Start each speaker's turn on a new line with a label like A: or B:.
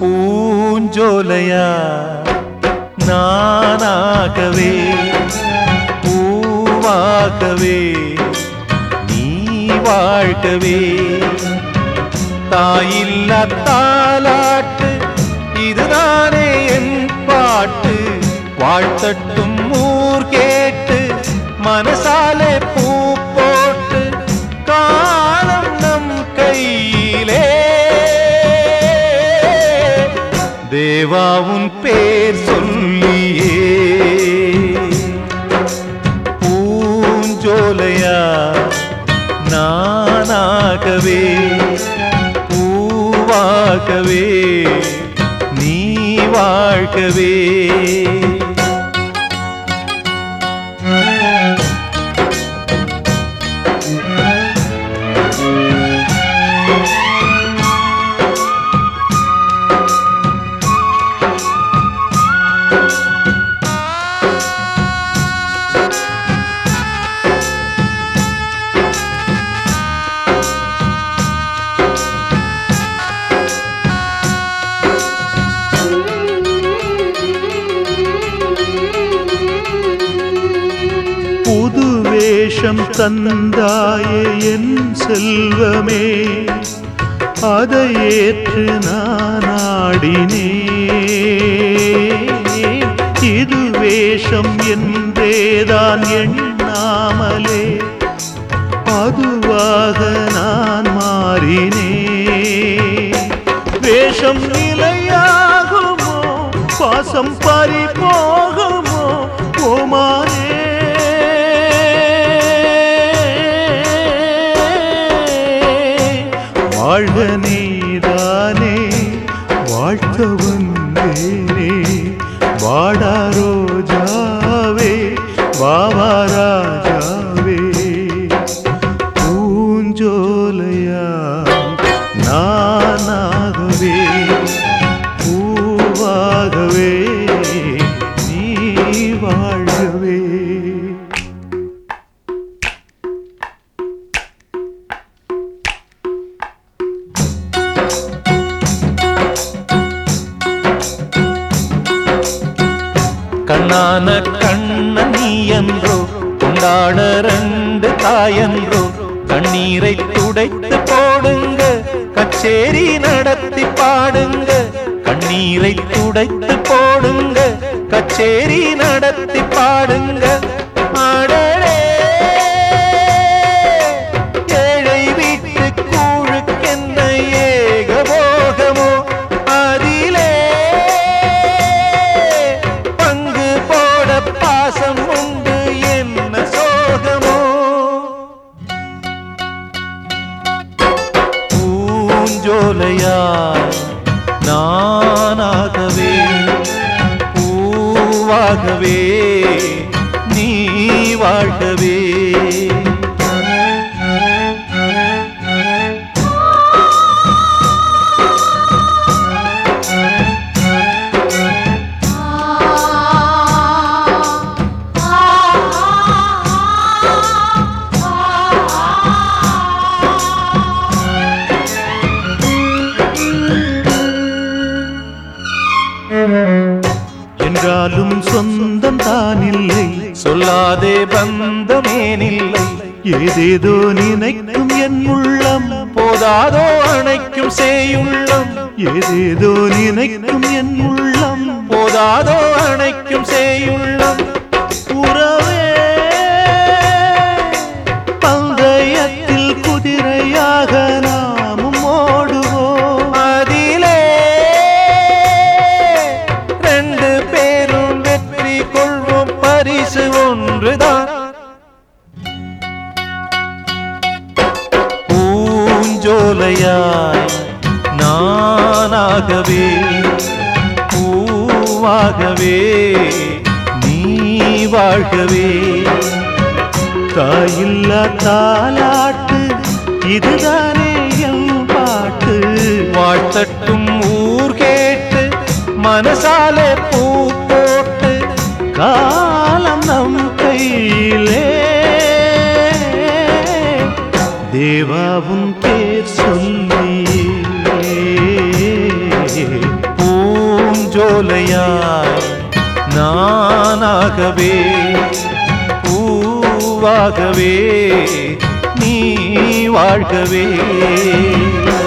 A: பூஞ்சோலையா நானாகவே பூவாகவே நீ வாழ்கவே. தாயில்லா தாலாட்டு இதுதானே என் பாட்டு. வாழ்த்தட்டும் ஊர் கேட்டு மனசாலே பூ போட்டு காலம் நம் கையிலே. தேவா உன் பேர் சொல்லியே பூஞ்சோலையா நானாகவே பூவாகவே நீ வாழ்கவே.
B: புது வேஷம் தந்தாயே என் செல்வமே, அதை ஏற்று நான் ஆடினேன். இது வேஷம் என்றேதான் எண்ணாமலே அதுவாக நான் மாறினேன். வேஷம் நிலையாகுமோ பாசம் பறி போகுமோ ஓமானே. வாழ்க நீதானே வாழ்த்த வந்தேனே, வாடா ரோஜாவே வாவா ராஜாவே. பூஞ்சோலையா நானாகவே பூவாகவே நீ வாழ்கவே.
A: கண்ணான கண்ணன் நீ என்றோ கொண்டாட ரெண்டு தாயன்றோ. கண்ணீரை துடைத்து போடுங்க கச்சேரி நடத்தி பாடுங்க. கண்ணீரை துடைத்து போடுங்க கச்சேரி நடத்தி பாடுங்க. ஆடலே ஏழை வீட்டு கூழுக்கென்ன ஏகபோகமோ, அதிலே பங்கு போட பாசம் உண்டு என்ன சோகமோ. பூஞ்சோலையா நானாகவே பூவாகவே நீ வாழ்கவே.
B: என்றாலும் சொந்தம் தானில்லை
A: சொல்லாதே பந்தமேனில்லை.
B: ஏதேதோ நினைக்கும் என் உள்ளம்
A: போதாதோ அணைக்கும் சேயுள்ளம்.
B: ஏதேதோ நினைக்கும் என் உள்ளம்
A: போதாதோ அணைக்கும் சேயுள்ளம்.
B: உறவே பந்தயத்தில் குதிரையாக நாமும் ஓடுவோம்.
A: அதிலே ரெண்டு பேரும் வெற்றி கொள்வோம் பரிசு ஒன்றுதான். பூஞ்சோலையாய் நானாகவே பூவாகவே நீ வாழ்கவே.
B: தாயில்லா தாலாட்டு இதுதானே என் பாட்டு.
A: வாழ்த்தட்டும் ஊர் கேட்டு மனசாலே பூ போட்டு
B: காலம் நம் கையிலே. தேவாவும் பேர் சொல்லி
A: துணையாய் நானாகவே பூவாகவே நீ வாழ்கவே.